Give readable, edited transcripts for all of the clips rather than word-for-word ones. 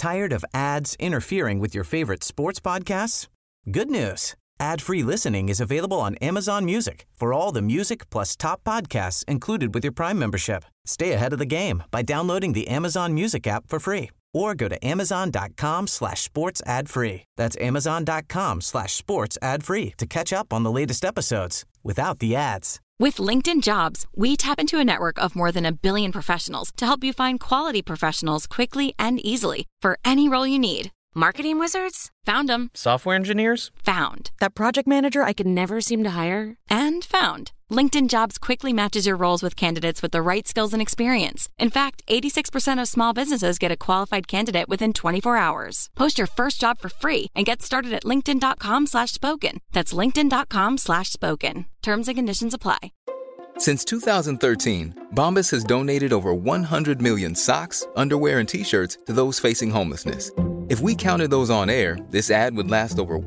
Tired of ads interfering with your favorite sports podcasts? Good news. Ad-free listening is available on Amazon Music for all the music plus top podcasts included with your Prime membership. Stay ahead of the game by downloading the Amazon Music app for free or go to amazon.com/sports ad free. That's amazon.com/sports ad free to catch up on the latest episodes without the ads. With LinkedIn Jobs, we tap into a network of more than 1 billion professionals to help you find quality professionals quickly and easily for any role you need. Marketing wizards? Found them. Software engineers? Found. That project manager I could never seem to hire? And found. LinkedIn Jobs quickly matches your roles with candidates with the right skills and experience. In fact, 86% of small businesses get a qualified candidate within 24 hours. Post your first job for free and get started at linkedin.com/spoken. That's linkedin.com/spoken. Terms and conditions apply. Since 2013, Bombas has donated over 100 million socks, underwear, and T-shirts to those facing homelessness. If we counted those on air, this ad would last over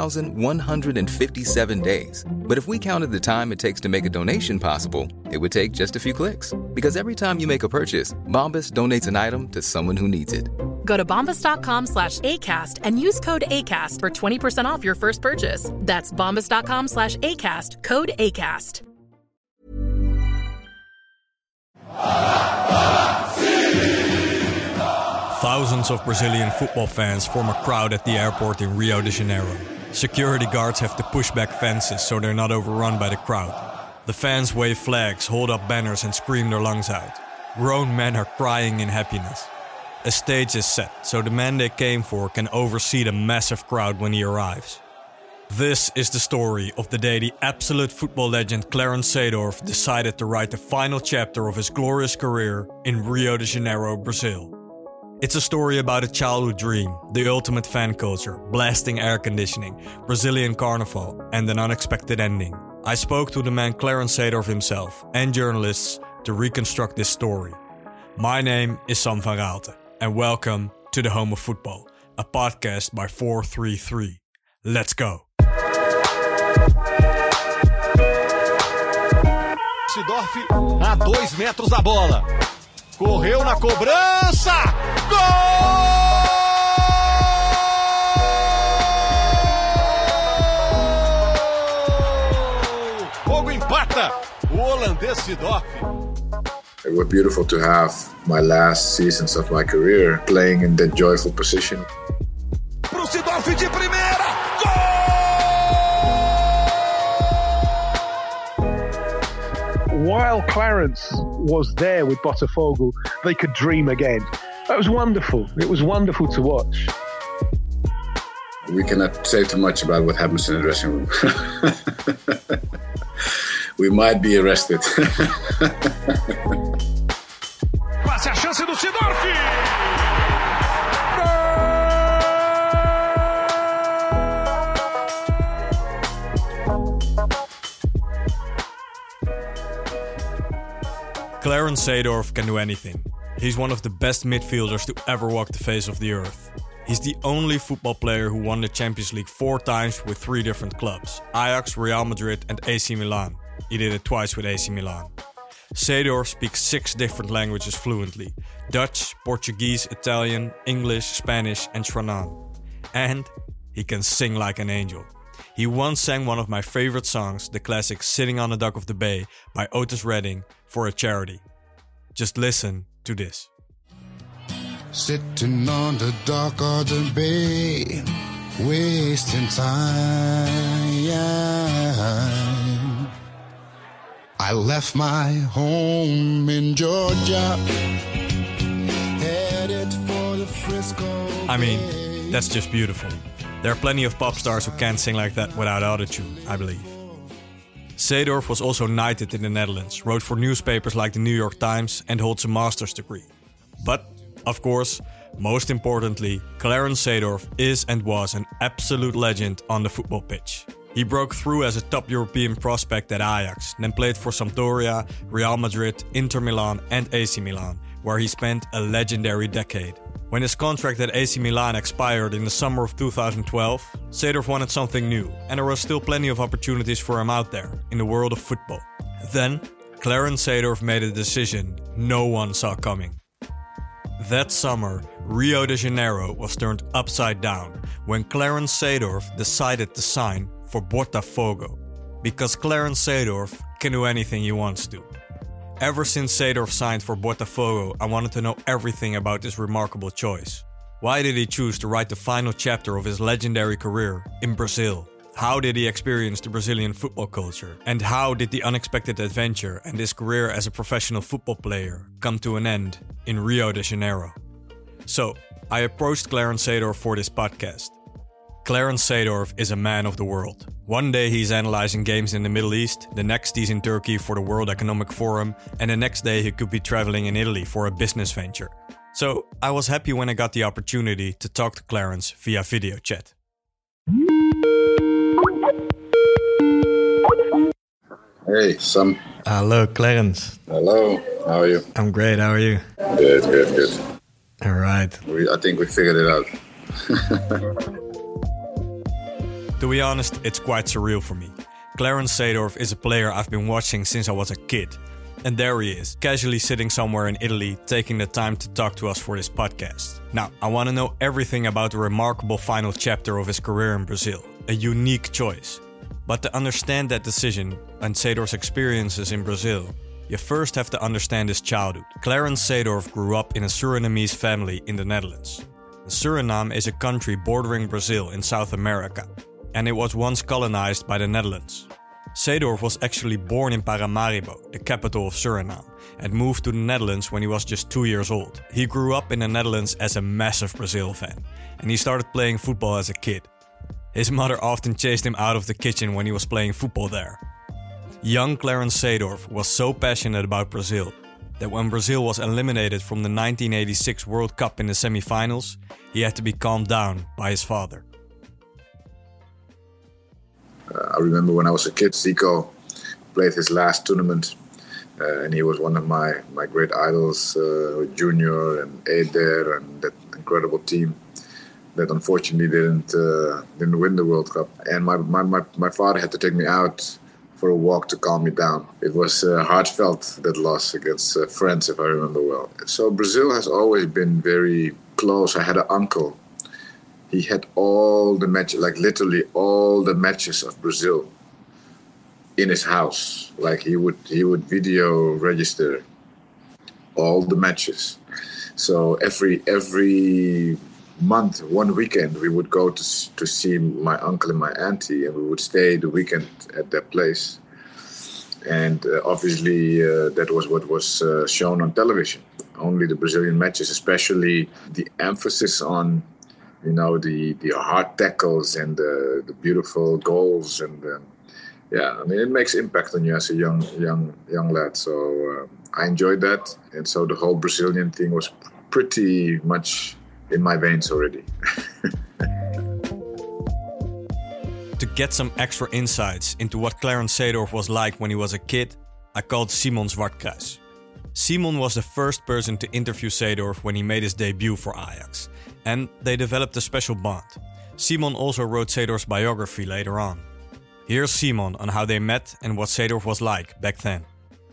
1,157 days. But if we counted the time it takes to make a donation possible, it would take just a few clicks. Because every time you make a purchase, Bombas donates an item to someone who needs it. Go to bombas.com/ACAST and use code ACAST for 20% off your first purchase. That's bombas.com/ACAST, code ACAST. Thousands of Brazilian football fans form a crowd at the airport in Rio de Janeiro. Security guards have to push back fences so they're not overrun by the crowd. The fans wave flags, hold up banners and scream their lungs out. Grown men are crying in happiness. A stage is set so the man they came for can oversee the massive crowd when he arrives. This is the story of the day the absolute football legend Clarence Seedorf decided to write the final chapter of his glorious career in Rio de Janeiro, Brazil. It's a story about a childhood dream, the ultimate fan culture, blasting air conditioning, Brazilian carnival, and an unexpected ending. I spoke to the man Clarence Seedorf himself and journalists to reconstruct this story. My name is Sam van Raalte, and welcome to the Home of Football, a podcast by 433. Let's go! Seedorf a 2 metros da bola. Correu na cobrança. Gol! Fogo empata. O holandês Seedorf. It was beautiful to have my last seasons of my career playing in that joyful position. Pro Seedorf de primeira. Gol! While Clarence was there with Botafogo, they could dream again. That was wonderful. It was wonderful to watch. We cannot say too much about what happens in the dressing room. We might be arrested. Passe a chance do Seedorf. Clarence Seedorf can do anything. He's one of the best midfielders to ever walk the face of the earth. He's the only football player who won the Champions League 4 times with 3 different clubs: Ajax, Real Madrid and AC Milan. He did it twice with AC Milan. Seedorf speaks 6 different languages fluently: Dutch, Portuguese, Italian, English, Spanish and Shranan. And he can sing like an angel. He once sang one of my favorite songs, the classic Sitting on the Dock of the Bay by Otis Redding, for a charity. Just listen to this. Sitting on the dock of the bay, wasting time. I left my home in Georgia, headed for the Frisco Bay. I mean, that's just beautiful. There are plenty of pop stars who can't sing like that without autotune, I believe. Seedorf was also knighted in the Netherlands, wrote for newspapers like the New York Times and holds a master's degree. But, of course, most importantly, Clarence Seedorf is and was an absolute legend on the football pitch. He broke through as a top European prospect at Ajax, then played for Sampdoria, Real Madrid, Inter Milan and AC Milan, where he spent a legendary decade. When his contract at AC Milan expired in the summer of 2012, Seedorf wanted something new, and there were still plenty of opportunities for him out there, in the world of football. Then, Clarence Seedorf made a decision no one saw coming. That summer, Rio de Janeiro was turned upside down when Clarence Seedorf decided to sign for Botafogo, because Clarence Seedorf can do anything he wants to. Ever since Seedorf signed for Botafogo, I wanted to know everything about this remarkable choice. Why did he choose to write the final chapter of his legendary career in Brazil? How did he experience the Brazilian football culture? And how did the unexpected adventure and his career as a professional football player come to an end in Rio de Janeiro? So, I approached Clarence Seedorf for this podcast. Clarence Seedorf is a man of the world. One day he's analyzing games in the Middle East, the next he's in Turkey for the World Economic Forum, and the next day he could be traveling in Italy for a business venture. So I was happy when I got the opportunity to talk to Clarence via video chat. Hey, Sam. Hello, Clarence. Hello, how are you? I'm great, how are you? Good. All right. I think we figured it out. To be honest, it's quite surreal for me. Clarence Seedorf is a player I've been watching since I was a kid. And there he is, casually sitting somewhere in Italy, taking the time to talk to us for this podcast. Now, I want to know everything about the remarkable final chapter of his career in Brazil. A unique choice. But to understand that decision and Seedorf's experiences in Brazil, you first have to understand his childhood. Clarence Seedorf grew up in a Surinamese family in the Netherlands. Suriname is a country bordering Brazil in South America, and it was once colonized by the Netherlands. Seedorf was actually born in Paramaribo, the capital of Suriname, and moved to the Netherlands when he was just 2 years old. He grew up in the Netherlands as a massive Brazil fan, and he started playing football as a kid. His mother often chased him out of the kitchen when he was playing football there. Young Clarence Seedorf was so passionate about Brazil that when Brazil was eliminated from the 1986 World Cup in the semi-finals, he had to be calmed down by his father. I remember when I was a kid, Zico played his last tournament, and he was one of my great idols, Junior and Eder and that incredible team that unfortunately didn't win the World Cup. And my father had to take me out for a walk to calm me down. It was heartfelt, that loss against France, if I remember well. So Brazil has always been very close. I had an uncle. He had all the matches, like literally all the matches of Brazil in his house. Like he would video register all the matches. So every month, one weekend, we would go to see my uncle and my auntie, and we would stay the weekend at their place. And obviously, that was what was shown on television. Only the Brazilian matches, especially the emphasis on, the hard tackles and the beautiful goals, and it makes impact on you as a young lad. So I enjoyed that, and so the whole Brazilian thing was pretty much in my veins already. To get some extra insights into what Clarence Seedorf was like when he was a kid, I called Simon Zwartkruis. Simon was the first person to interview Seedorf when he made his debut for Ajax, and they developed a special bond. Simon also wrote Seedorf's biography later on. Here's Simon on how they met and what Seedorf was like back then.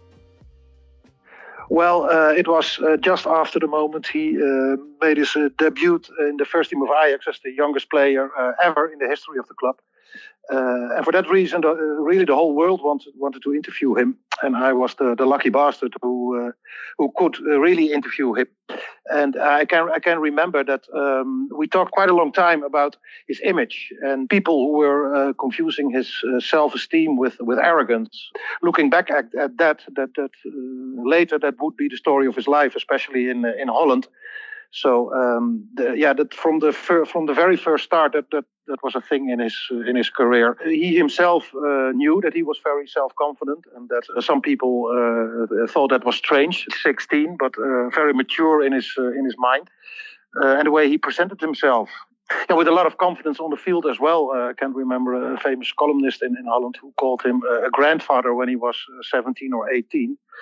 Well, it was just after the moment he made his debut in the first team of Ajax as the youngest player ever in the history of the club. And for that reason, really the whole world wanted to interview him. And I was the lucky bastard who could really interview him. And I can remember that we talked quite a long time about his image, and people who were confusing his self-esteem with arrogance. Looking back at that later that would be the story of his life, especially in Holland. So that from the very first start that was a thing in his career. He himself knew that he was very self-confident, and that some people thought that was strange. 16, but very mature in his mind, and the way he presented himself. And with a lot of confidence on the field as well. I can remember a famous columnist in Holland who called him a grandfather when he was 17 or 18.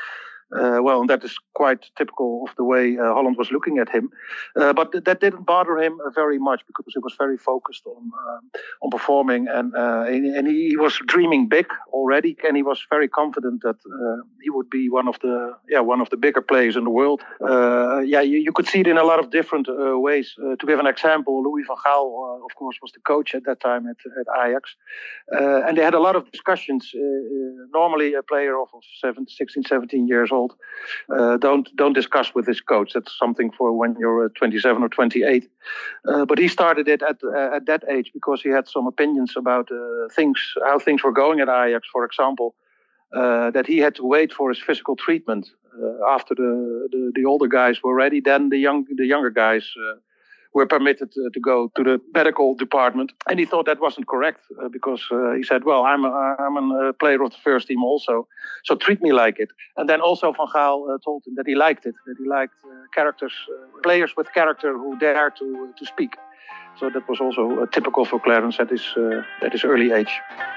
And that is quite typical of the way Holland was looking at him. But that didn't bother him very much because he was very focused on performing, and he was dreaming big already, and he was very confident that he would be one of the bigger players in the world. You could see it in a lot of different ways. To give an example, Louis van Gaal, of course, was the coach at that time at Ajax, and they had a lot of discussions. Normally, a player of 16, 17 years old don't discuss with his coach. That's something for when you're 27 or 28. But he started it at that age because he had some opinions about how things were going at Ajax. For example, that he had to wait for his physical treatment after the older guys were ready. Then the younger guys were permitted to go to the medical department, and he thought that wasn't correct because he said, "Well, I'm a player of the first team also, so treat me like it." And then also Van Gaal told him that he liked it, that he liked players with character who dare to speak. So that was also typical for Clarence at his early age.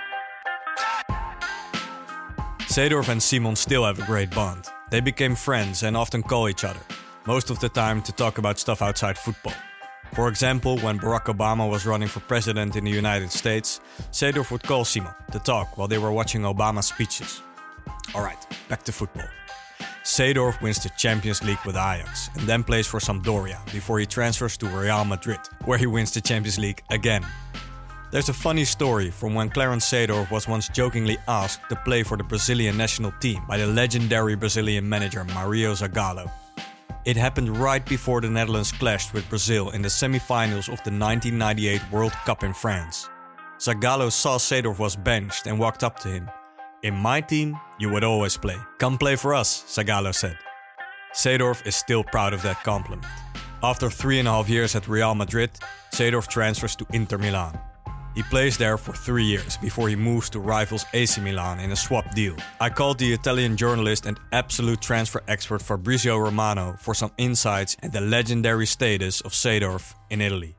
Seedorf and Simon still have a great bond. They became friends and often call each other, most of the time to talk about stuff outside football. For example, when Barack Obama was running for president in the United States, Seedorf would call Simon to talk while they were watching Obama's speeches. Alright, back to football. Seedorf wins the Champions League with Ajax and then plays for Sampdoria before he transfers to Real Madrid, where he wins the Champions League again. There's a funny story from when Clarence Seedorf was once jokingly asked to play for the Brazilian national team by the legendary Brazilian manager Mario Zagallo. It happened right before the Netherlands clashed with Brazil in the semi-finals of the 1998 World Cup in France. Zagallo saw Seedorf was benched and walked up to him. "In my team, you would always play. Come play for us," Zagallo said. Seedorf is still proud of that compliment. After 3.5 years at Real Madrid, Seedorf transfers to Inter Milan. He plays there for 3 years before he moves to rivals AC Milan in a swap deal. I called the Italian journalist and absolute transfer expert Fabrizio Romano for some insights and the legendary status of Seedorf in Italy.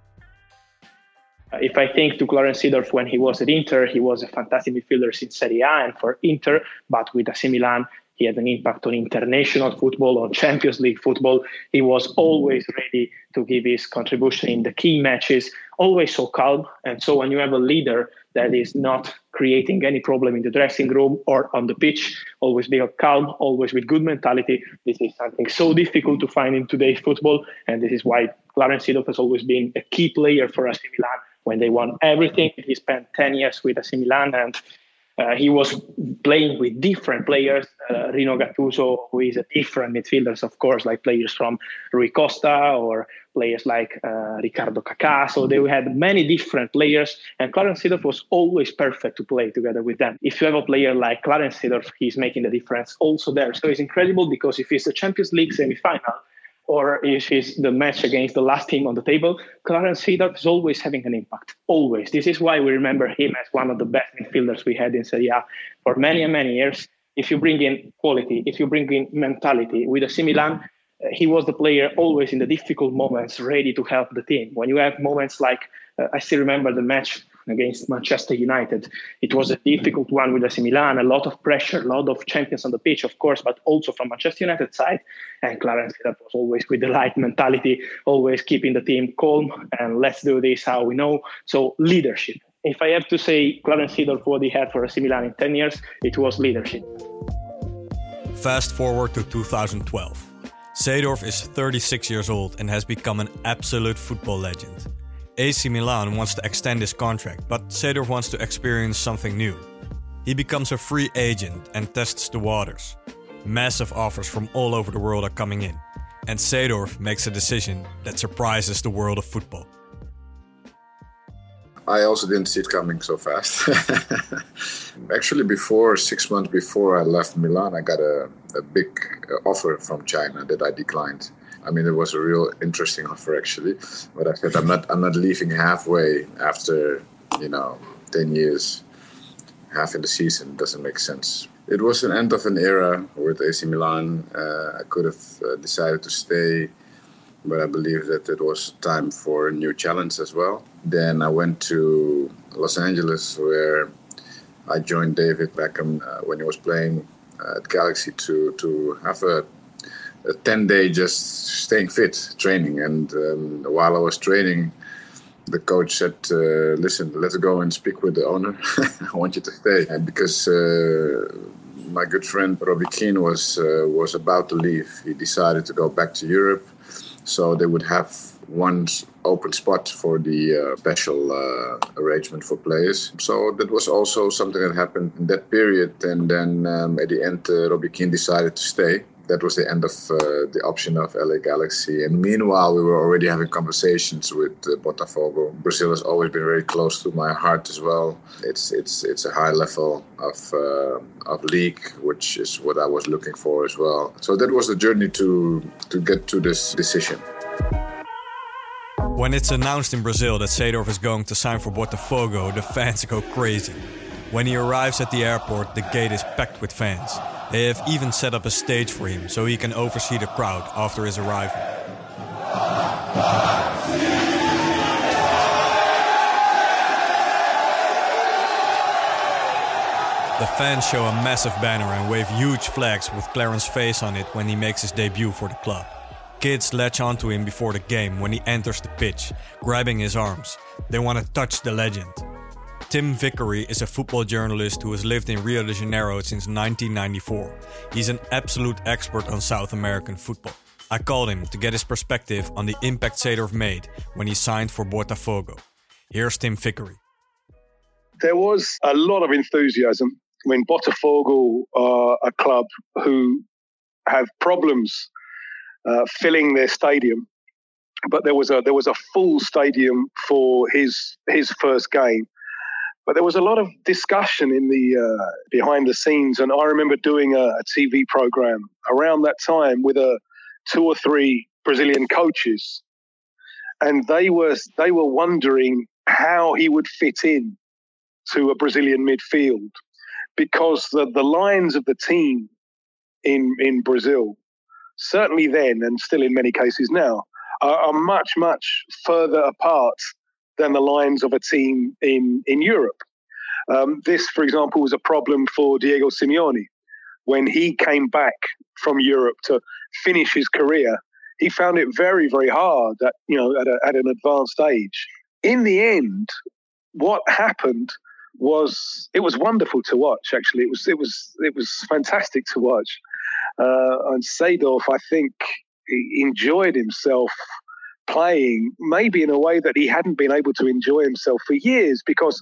If I think to Clarence Seedorf when he was at Inter, he was a fantastic midfielder in Serie A and for Inter, but with AC Milan, he had an impact on international football, on Champions League football. He was always ready to give his contribution in the key matches, always so calm. And so when you have a leader that is not creating any problem in the dressing room or on the pitch, always be calm, always with good mentality, this is something so difficult to find in today's football. And this is why Clarence Seedorf has always been a key player for AC Milan. When they won everything, he spent 10 years with AC Milan and he was playing with different players, Rino Gattuso, who is a different midfielders, of course, like players from Rui Costa or players like Ricardo Kaká. So they had many different players, and Clarence Seedorf was always perfect to play together with them. If you have a player like Clarence Seedorf, he's making the difference also there. So it's incredible because if it's a Champions League semi-final, or if it's the match against the last team on the table, Clarence Seedorf is always having an impact. Always. This is why we remember him as one of the best midfielders we had in Serie A for many and many years. If you bring in quality, if you bring in mentality, with AC Milan, he was the player always in the difficult moments ready to help the team. When you have moments like, I still remember the match against Manchester United. It was a difficult one with AC Milan, a lot of pressure, a lot of champions on the pitch, of course, but also from Manchester United side. And Clarence Seedorf was always with the right mentality, always keeping the team calm and let's do this how we know. So leadership. If I have to say Clarence Seedorf, what he had for AC Milan in 10 years, it was leadership. Fast forward to 2012. Seedorf is 36 years old and has become an absolute football legend. AC Milan wants to extend his contract, but Seedorf wants to experience something new. He becomes a free agent and tests the waters. Massive offers from all over the world are coming in, and Seedorf makes a decision that surprises the world of football. I also didn't see it coming so fast. Actually, 6 months before I left Milan, I got a big offer from China that I declined. I mean, it was a real interesting offer actually, but I said I'm not leaving halfway after 10 years, half in the season. It doesn't make sense. It was an end of an era with AC Milan. I could have decided to stay, but I believe that it was time for a new challenge as well. Then I went to Los Angeles, where I joined David Beckham when he was playing at Galaxy to have a 10-day just staying fit training. And while I was training, the coach said, listen, let's go and speak with the owner. I want you to stay. And because my good friend Robbie Keane was about to leave. He decided to go back to Europe. So they would have one open spot for the special arrangement for players. So that was also something that happened in that period. And then at the end, Robbie Keane decided to stay. That was the end of the option of LA Galaxy. And meanwhile, we were already having conversations with Botafogo. Brazil has always been very close to my heart as well. It's a high level of league, which is what I was looking for as well. So that was the journey to get to this decision. When it's announced in Brazil that Seedorf is going to sign for Botafogo, the fans go crazy. When he arrives at the airport, the gate is packed with fans. They have even set up a stage for him so he can oversee the crowd after his arrival. The fans show a massive banner and wave huge flags with Clarence' face on it when he makes his debut for the club. Kids latch onto him before the game when he enters the pitch, grabbing his arms. They want to touch the legend. Tim Vickery is a football journalist who has lived in Rio de Janeiro since 1994. He's an absolute expert on South American football. I called him to get his perspective on the impact Seedorf made when he signed for Botafogo. Here's Tim Vickery. There was a lot of enthusiasm. I mean, Botafogo are a club who have problems filling their stadium, but there was a full stadium for his first game. But there was a lot of discussion in the behind the scenes, and I remember doing a TV program around that time with 2 or 3 Brazilian coaches, and they were wondering how he would fit in to a Brazilian midfield, because the lines of the team in Brazil, certainly then and still in many cases now, are much, much further apart than the lines of a team in Europe. This, for example, was a problem for Diego Simeone. When he came back from Europe to finish his career, he found it very, very hard at an advanced age. In the end, what happened was it was wonderful to watch. Actually, it was fantastic to watch. And Seedorf, I think, he enjoyed himself playing, maybe in a way that he hadn't been able to enjoy himself for years, because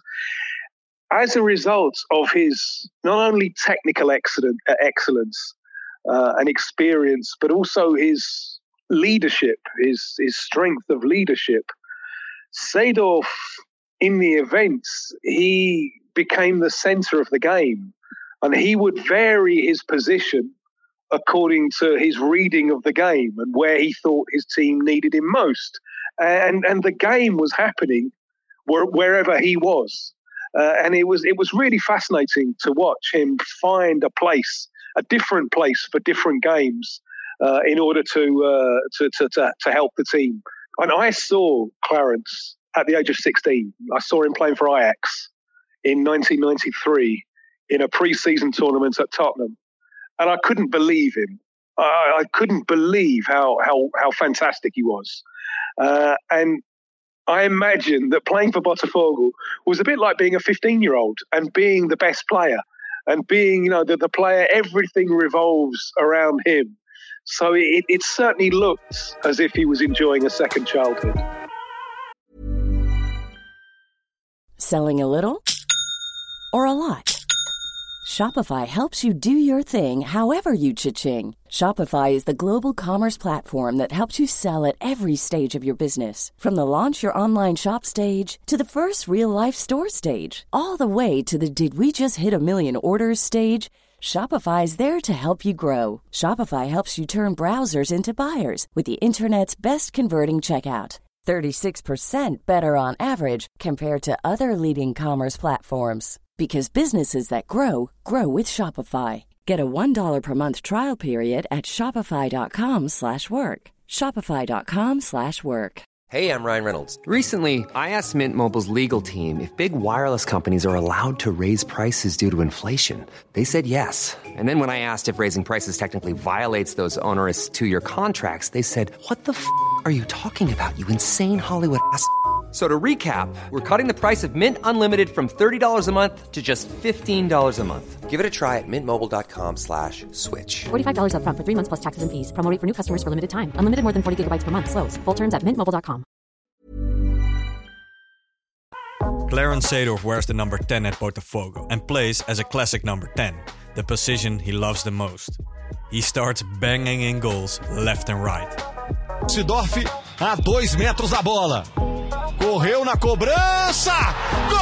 as a result of his not only technical excellence and experience, but also his leadership, his strength of leadership, Seedorf, in the events, he became the center of the game, and he would vary his position according to his reading of the game and where he thought his team needed him most. And the game was happening wherever he was. And it was really fascinating to watch him find a different place for different games in order to help the team. And I saw Clarence at the age of 16. I saw him playing for Ajax in 1993 in a pre-season tournament at Tottenham. And I couldn't believe him. I couldn't believe how fantastic he was. And I imagine that playing for Botafogo was a bit like being a 15-year-old and being the best player and being, the player, everything revolves around him. So it certainly looked as if he was enjoying a second childhood. Selling a little or a lot? Shopify helps you do your thing however you cha-ching. Shopify is the global commerce platform that helps you sell at every stage of your business. From the launch your online shop stage to the first real-life store stage, all the way to the did we just hit a million orders stage. Shopify is there to help you grow. Shopify helps you turn browsers into buyers with the internet's best converting checkout. 36% better on average compared to other leading commerce platforms. Because businesses that grow, grow with Shopify. Get a $1 per month trial period at shopify.com/work. Shopify.com/work. Hey, I'm Ryan Reynolds. Recently, I asked Mint Mobile's legal team if big wireless companies are allowed to raise prices due to inflation. They said yes. And then when I asked if raising prices technically violates those onerous 2-year contracts, they said, "What the f*** are you talking about, you insane Hollywood ass?" So to recap, we're cutting the price of Mint Unlimited from $30 a month to just $15 a month. Give it a try at mintmobile.com/switch. $45 up front for 3 months plus taxes and fees. Promo rate for new customers for limited time. Unlimited more than 40 gigabytes per month. Slows full terms at mintmobile.com. Clarence Seedorf wears the number 10 at Botafogo and plays as a classic number 10, the position he loves the most. He starts banging in goals left and right. Seedorf a 2 metros da bola. Correu na cobrança. Gol!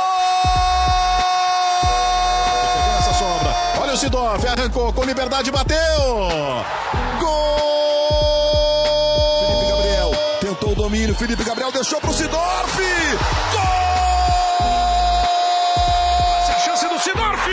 Essa sobra. Olha o Seedorf, arrancou com liberdade, bateu. Gol! Felipe Gabriel tentou o domínio. Felipe Gabriel deixou para o Seedorf. Gol! Essa é a chance do Seedorf.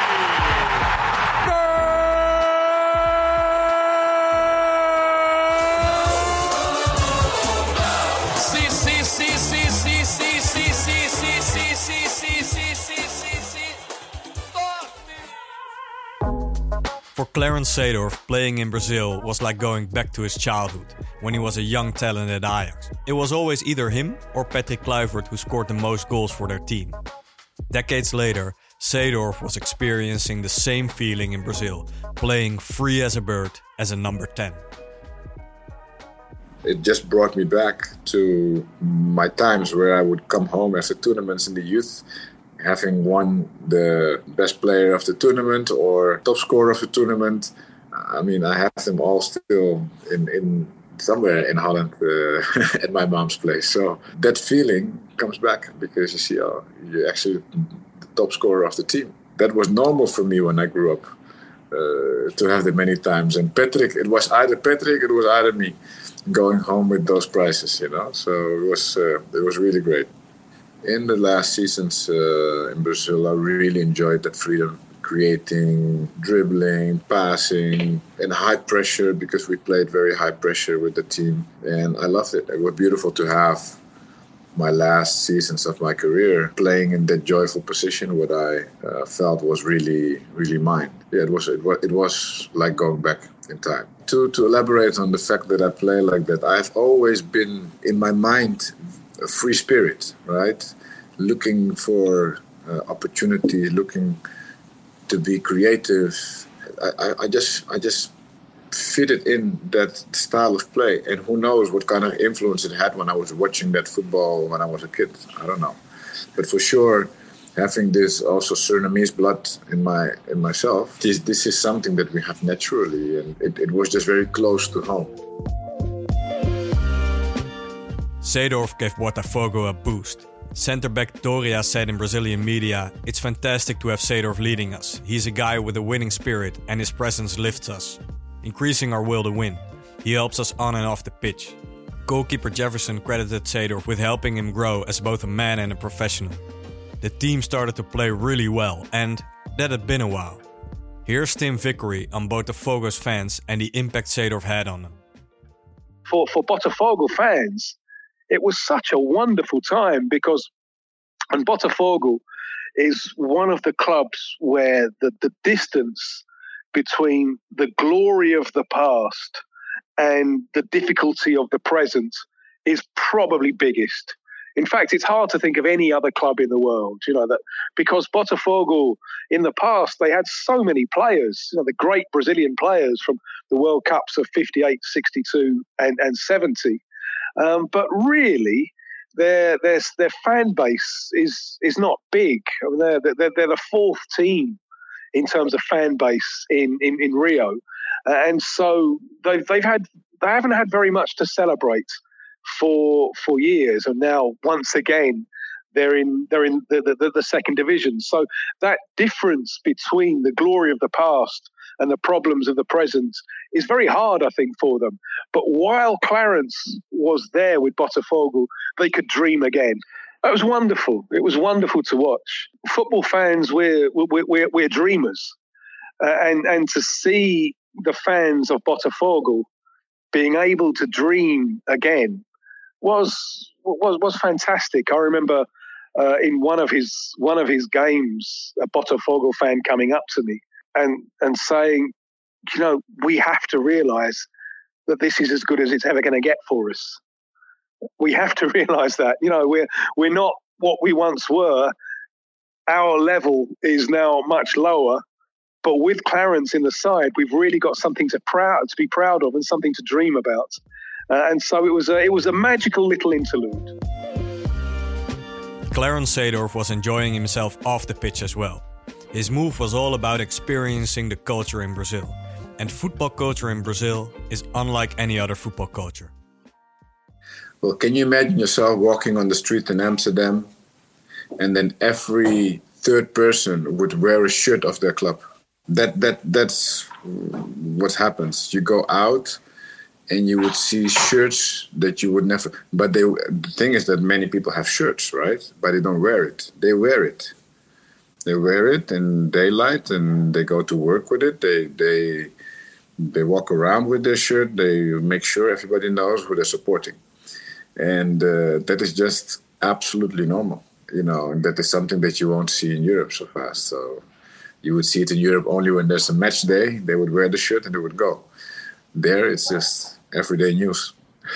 For Clarence Seedorf, playing in Brazil was like going back to his childhood, when he was a young talent at Ajax. It was always either him or Patrick Kluivert who scored the most goals for their team. Decades later, Seedorf was experiencing the same feeling in Brazil, playing free as a bird as a number 10. It just brought me back to my times where I would come home after tournaments in the youth, having won the best player of the tournament or top scorer of the tournament. I mean, I have them all still in somewhere in Holland at my mom's place. So that feeling comes back because you see, you're actually the top scorer of the team. That was normal for me when I grew up, to have that many times. And Patrick, it was either me going home with those prizes, you know. So it was really great. In the last seasons in Brazil, I really enjoyed that freedom, creating, dribbling, passing, and high pressure, because we played very high pressure with the team. And I loved it. It was beautiful to have my last seasons of my career playing in that joyful position, what I felt was really, really mine. Yeah, it was like going back in time. To elaborate on the fact that I play like that, I've always been, in my mind, a free spirit, right? Looking for opportunities, looking to be creative. I just fitted in that style of play, and who knows what kind of influence it had when I was watching that football when I was a kid. I don't know, but for sure, having this also Surinamese blood in myself, this is something that we have naturally, and it was just very close to home. Seedorf gave Botafogo a boost. Centre-back Doria said in Brazilian media, "It's fantastic to have Seedorf leading us. He's a guy with a winning spirit and his presence lifts us, increasing our will to win. He helps us on and off the pitch." Goalkeeper Jefferson credited Seedorf with helping him grow as both a man and a professional. The team started to play really well, and that had been a while. Here's Tim Vickery on Botafogo's fans and the impact Seedorf had on them. For Botafogo fans, it was such a wonderful time because, and Botafogo is one of the clubs where the distance between the glory of the past and the difficulty of the present is probably biggest. In fact, it's hard to think of any other club in the world, you know, that because Botafogo in the past, they had so many players, you know, the great Brazilian players from the World Cups of 58, 62 and 70. But really, their fan base is not big. I mean, they're the fourth team in terms of fan base in Rio, and so they haven't had very much to celebrate for years, and now once again they're in the second division. So that difference between the glory of the past and the problems of the present is very hard, I think, for them. But while Clarence was there with Botafogo, they could dream again. It was wonderful. It was wonderful to watch. Football fans, we're dreamers, and to see the fans of Botafogo being able to dream again was fantastic. I remember in one of his games, a Botafogo fan coming up to me and saying, we have to realise that this is as good as it's ever going to get for us. We have to realise that, we're not what we once were. Our level is now much lower, but with Clarence in the side, we've really got something to be proud of and something to dream about. And so it was a magical little interlude. Clarence Seedorf was enjoying himself off the pitch as well. His move was all about experiencing the culture in Brazil. And football culture in Brazil is unlike any other football culture. Well, can you imagine yourself walking on the street in Amsterdam and then every third person would wear a shirt of their club? That's what happens. You go out and you would see shirts that you would never... But the thing is that many people have shirts, right? But they don't wear it. They wear it. They wear it in daylight and they go to work with it. They walk around with their shirt. They make sure everybody knows who they're supporting. And that is just absolutely normal, and that is something that you won't see in Europe so fast. So you would see it in Europe only when there's a match day. They would wear the shirt and they would go. There, it's just everyday news.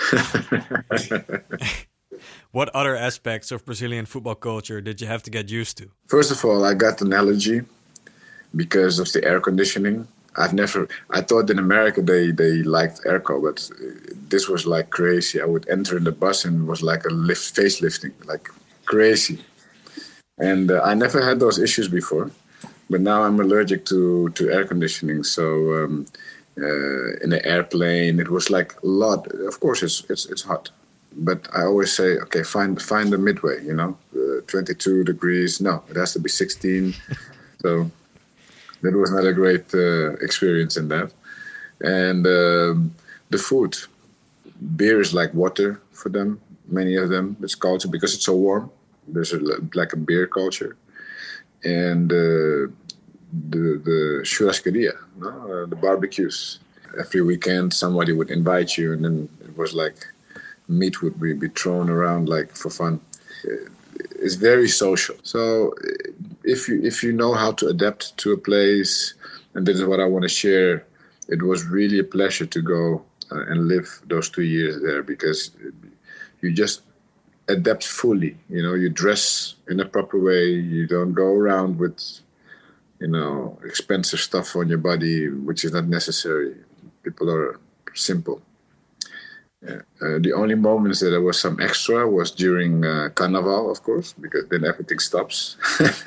What other aspects of Brazilian football culture did you have to get used to? First of all, I got an allergy because of the air conditioning. I thought in America they liked airco, but this was like crazy. I would enter in the bus and it was like a facelifting, like crazy. And I never had those issues before, but now I'm allergic to air conditioning. So in an airplane, it was like a lot. Of course, it's hot, but I always say, okay, find the midway. 22 degrees. No, it has to be 16. So. That was not a great experience in that. And the food. Beer is like water for them, many of them. It's culture because it's so warm. There's like a beer culture. And the churrascaria, the barbecues. Every weekend somebody would invite you and then it was like meat would be thrown around like for fun. It's very social. So if you know how to adapt to a place, and this is what I want to share, it was really a pleasure to go and live those 2 years there because you just adapt fully. You dress in a proper way. You don't go around with, expensive stuff on your body, which is not necessary. People are simple. The only moments that there was some extra was during Carnival, of course, because then everything stops.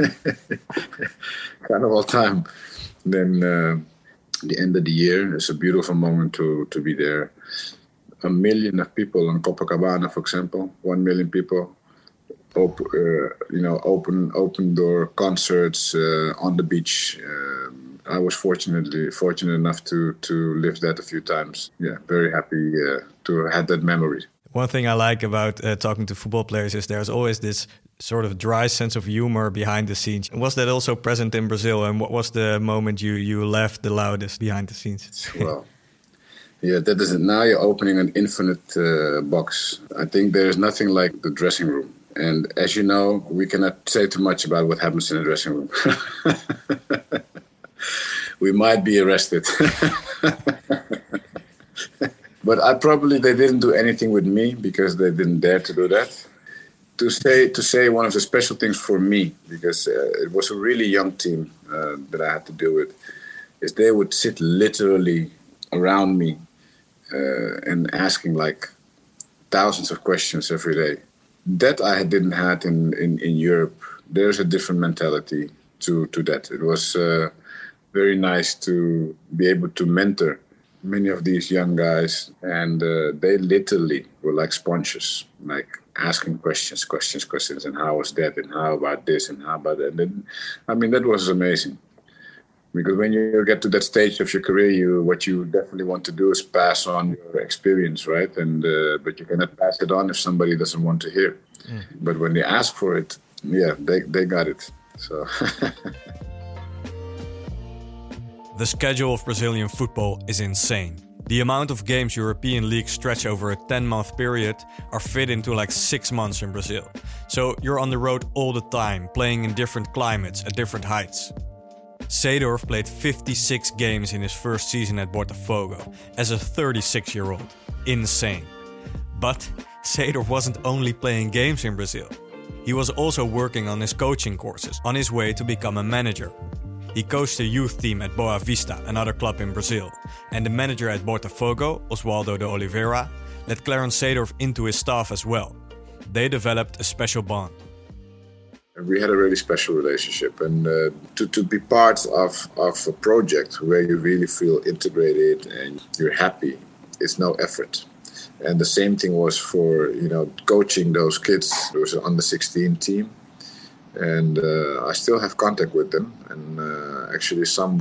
Carnival time. Then the end of the year is a beautiful moment to be there. 1 million of people on Copacabana, for example, 1 million people. Open door concerts on the beach. I was fortunate enough to live that a few times. Yeah, very happy to have that memory. One thing I like about talking to football players is there's always this sort of dry sense of humor behind the scenes. Was that also present in Brazil? And what was the moment you laughed the loudest behind the scenes? Well, yeah, that is it. Now you're opening an infinite box. I think there is nothing like the dressing room. And as you know, we cannot say too much about what happens in the dressing room. We might be arrested. But they didn't do anything with me because they didn't dare to do that. To say one of the special things for me, because it was a really young team that I had to deal with, is they would sit literally around me and asking like thousands of questions every day. That I didn't have in Europe. There's a different mentality to that. It was very nice to be able to mentor many of these young guys, and they literally were like sponges, like asking questions, and how was that, and how about this, and how about that. And then, that was amazing. Because when you get to that stage of your career, what you definitely want to do is pass on your experience, right? And but you cannot pass it on if somebody doesn't want to hear. Mm. But when they ask for it, yeah, they got it. So. The schedule of Brazilian football is insane. The amount of games European leagues stretch over a 10-month period are fit into like 6 months in Brazil. So you're on the road all the time, playing in different climates at different heights. Seedorf played 56 games in his first season at Botafogo as a 36-year-old. Insane. But Seedorf wasn't only playing games in Brazil. He was also working on his coaching courses on his way to become a manager. He coached the youth team at Boa Vista, another club in Brazil, and the manager at Botafogo, Oswaldo de Oliveira, let Clarence Seedorf into his staff as well. They developed a special bond. We had a really special relationship, and to be part of a project where you really feel integrated and you're happy, it's no effort. And the same thing was for coaching those kids. There was an under-16 team, and I still have contact with them. And actually, some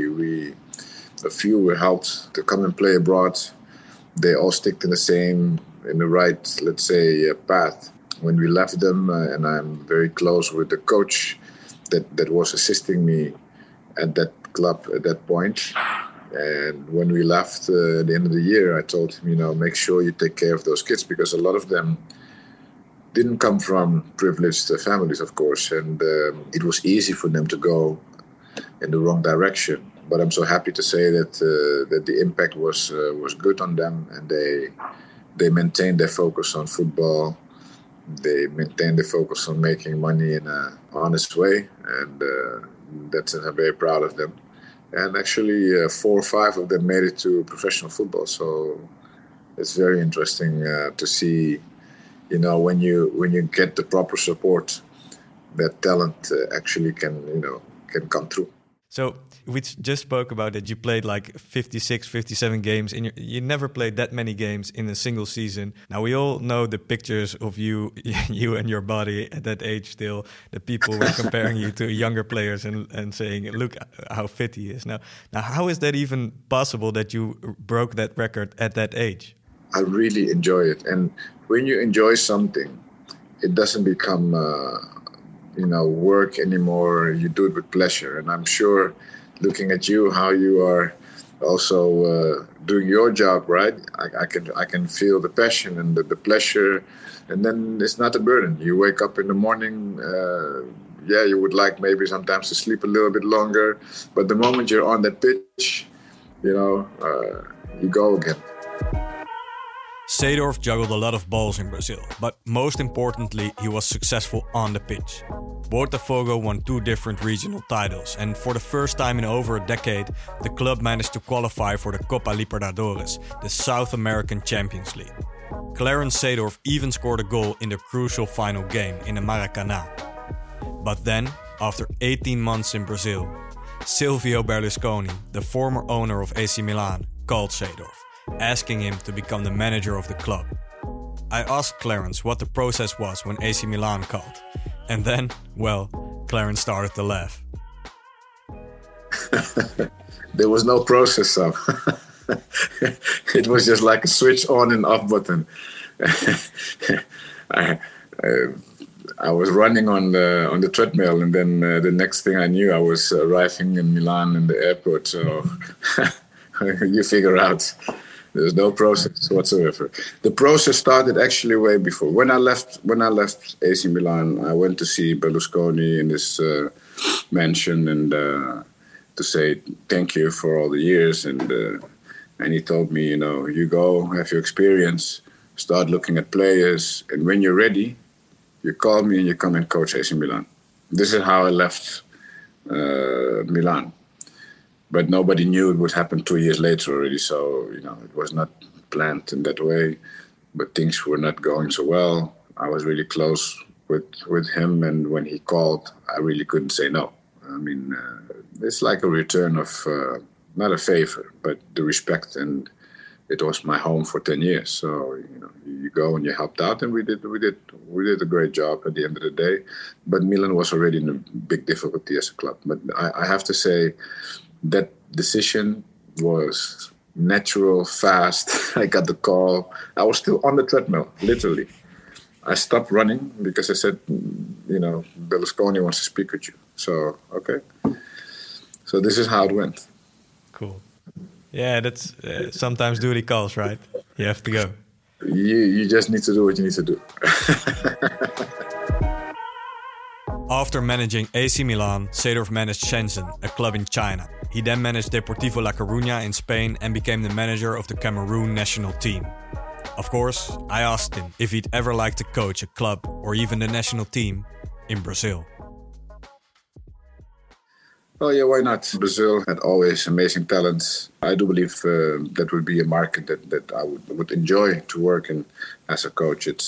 a few were helped to come and play abroad. They all stick in the right, let's say, path. When we left them, and I'm very close with the coach that was assisting me at that club at that point. And when we left at the end of the year, I told him, make sure you take care of those kids, because a lot of them didn't come from privileged families, of course, and it was easy for them to go in the wrong direction. But I'm so happy to say that the impact was good on them, and they maintained their focus on football. They maintained their focus on making money in an honest way, and I'm very proud of them. And actually, 4 or 5 of them made it to professional football. So it's very interesting to see, when you get the proper support, that talent actually can come through. So we just spoke about that you played like 56, 57 games. You never played that many games in a single season. Now, we all know the pictures of you and your body at that age still, that people were comparing you to younger players and saying, look how fit he is. Now, how is that even possible that you broke that record at that age? I really enjoy it. And when you enjoy something, it doesn't become work anymore. You do it with pleasure. And I'm sure, looking at you, how you are also doing your job, right? I can feel the passion and the pleasure, and then it's not a burden. You wake up in the morning, you would like maybe sometimes to sleep a little bit longer, but the moment you're on that pitch, you go again. Seedorf juggled a lot of balls in Brazil, but most importantly, he was successful on the pitch. Botafogo won 2 different regional titles, and for the first time in over a decade, the club managed to qualify for the Copa Libertadores, the South American Champions League. Clarence Seedorf even scored a goal in the crucial final game in the Maracanã. But then, after 18 months in Brazil, Silvio Berlusconi, the former owner of AC Milan, called Seedorf, asking him to become the manager of the club. I asked Clarence what the process was when AC Milan called. And then, Clarence started to laugh. There was no process, so it was just like a switch on and off button. I was running on the treadmill, and then the next thing I knew, I was arriving in Milan in the airport. So you figure out. There's no process whatsoever. The process started actually way before. When I left AC Milan, I went to see Berlusconi in his mansion and to say thank you for all the years. And he told me, you go, have your experience, start looking at players, and when you're ready, you call me and you come and coach AC Milan. This is how I left Milan. But nobody knew it would happen 2 years later already, so it was not planned in that way. But things were not going so well. I was really close with him, and when he called, I really couldn't say no. I mean, it's like a return of not a favor, but the respect. And it was my home for 10 years, so you go and you helped out, and we did a great job at the end of the day. But Milan was already in a big difficulty as a club. But I have to say, that decision was natural, fast. I got the call. I was still on the treadmill, literally. I stopped running because I said, Berlusconi wants to speak with you. So, okay. So this is how it went. Cool. Yeah, that's sometimes duty calls, right? You have to go. You just need to do what you need to do. After managing AC Milan, Seedorf managed Shenzhen, a club in China. He then managed Deportivo La Coruña in Spain and became the manager of the Cameroon national team. Of course, I asked him if he'd ever like to coach a club or even the national team in Brazil. Oh yeah, why not? Brazil had always amazing talents. I do believe that would be a market that I would enjoy to work in as a coach. It's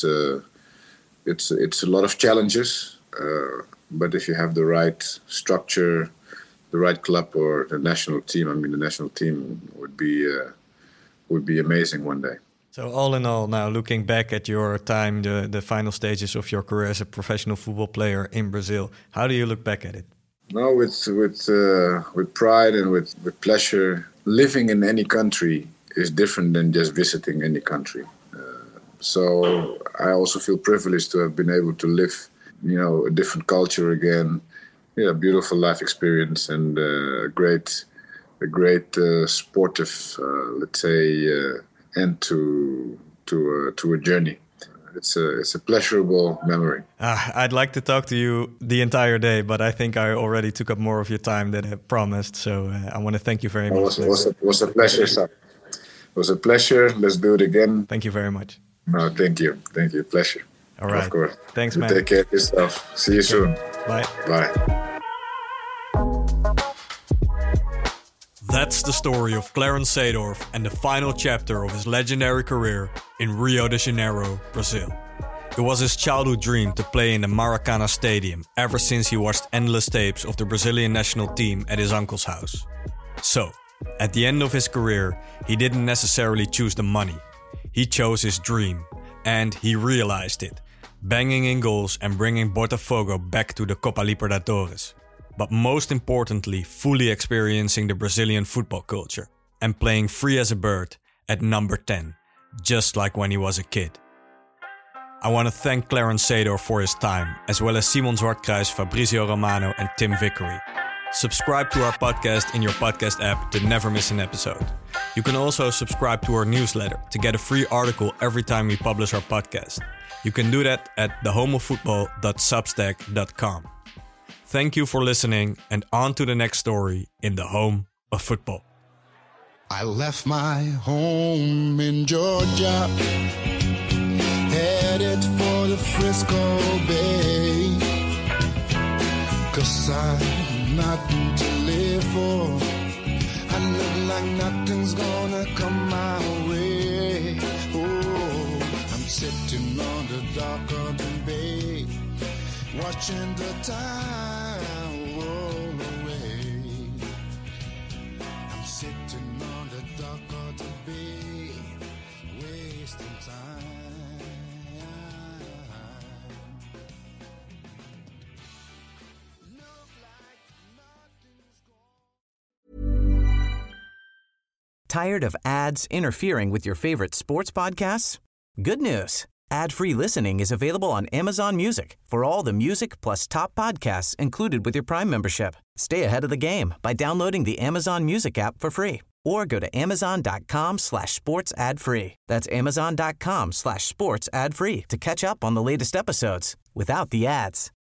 a lot of challenges, but if you have the right structure, the right club or the national team, I mean the national team would be amazing one day. So all in all, now looking back at your time, the final stages of your career as a professional football player in Brazil, how do you look back at it? No, with pride and with pleasure. Living in any country is different than just visiting any country. So I also feel privileged to have been able to live, a different culture again. Yeah, beautiful life experience and a great sportive, let's say, end to a journey. It's a pleasurable memory. I'd like to talk to you the entire day, but I think I already took up more of your time than I promised. So I want to thank you very much. It was a pleasure, sir. It was a pleasure. Let's do it again. Thank you very much. No, thank you. Pleasure. All right. Of course. Thanks, man. Take care of yourself. See you soon. Bye. Bye. That's the story of Clarence Seedorf and the final chapter of his legendary career in Rio de Janeiro, Brazil. It was his childhood dream to play in the Maracana Stadium ever since he watched endless tapes of the Brazilian national team at his uncle's house. So, at the end of his career, he didn't necessarily choose the money. He chose his dream, and he realized it, banging in goals and bringing Botafogo back to the Copa Libertadores. But most importantly, fully experiencing the Brazilian football culture and playing free as a bird at number 10, just like when he was a kid. I want to thank Clarence Seedorf for his time, as well as Simon Zwartkruis, Fabrizio Romano and Tim Vickery. Subscribe to our podcast in your podcast app to never miss an episode. You can also subscribe to our newsletter to get a free article every time we publish our podcast. You can do that at thehomeoffootball.substack.com. Thank you for listening, and on to the next story in the home of football. I left my home in Georgia, headed for the Frisco Bay, 'cause I'm nothing to live for. I look like nothing's gonna come my way. Oh, I'm sitting on the dock of the bay, watching the time roll away. I'm sitting on the dock of the bay, wasting time. Tired of ads interfering with your favorite sports podcasts? Good news. Ad-free listening is available on Amazon Music for all the music plus top podcasts included with your Prime membership. Stay ahead of the game by downloading the Amazon Music app for free or go to amazon.com/sports ad free. That's amazon.com/sports ad free to catch up on the latest episodes without the ads.